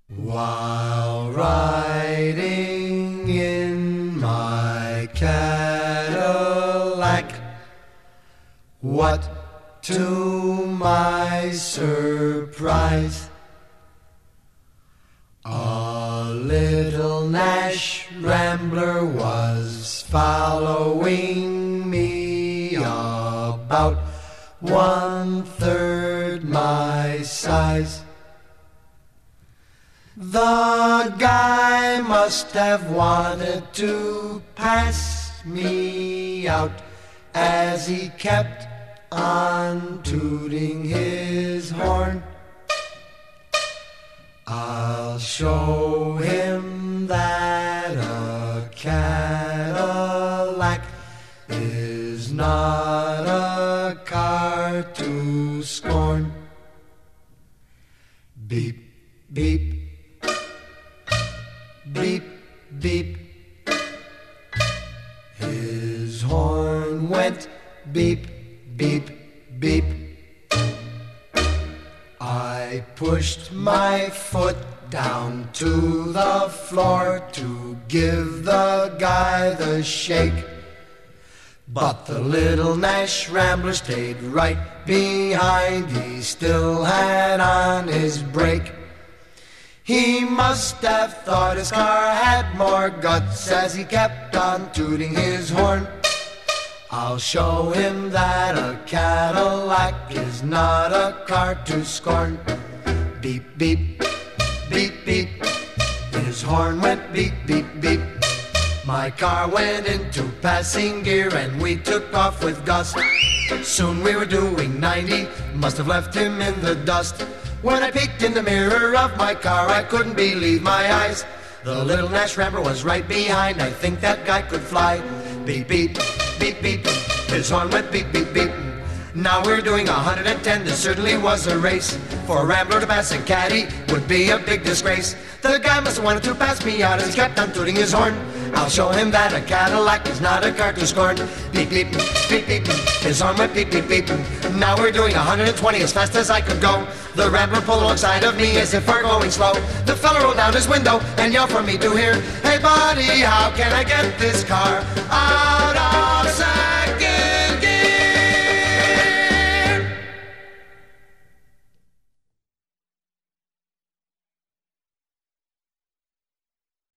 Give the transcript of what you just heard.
While riding in my Cadillac, what to my surprise, a little Nash Rambler was following me, about 1/3 my size. The guy must have wanted to pass me out, as he kept on tooting his horn. I'll show him that a Cadillac is not a car to scorn. Beep, beep, beep, beep. His horn went beep, beep, beep. I pushed my foot down to the floor to give the guy the shake, but the little Nash Rambler stayed right behind. He still had on his brake. He must have thought his car had more guts, as he kept on tooting his horn. I'll show him that a Cadillac is not a car to scorn. Beep, beep, beep, beep. His horn went beep, beep, beep. My car went into passing gear and we took off with gust. Soon we were doing 90, must have left him in the dust. When I peeked in the mirror of my car, I couldn't believe my eyes. The little Nash Rambler was right behind. I think that guy could fly. Beep, beep, beep, beep. His horn went beep, beep, beep. Now we're doing 110. This certainly was a race. For a Rambler to pass a Caddy would be a big disgrace. The guy must have wanted to pass me out as he kept on tooting his horn. I'll show him that a Cadillac is not a car to scorn. Beep, beep, beep, beep. His horn went beep, beep, beep. Now we're doing 120 as fast as I could go. The Rambler pulled alongside of me as if we're going slow. The fella rolled down his window and yelled for me to hear, "Hey buddy, how can I get this car?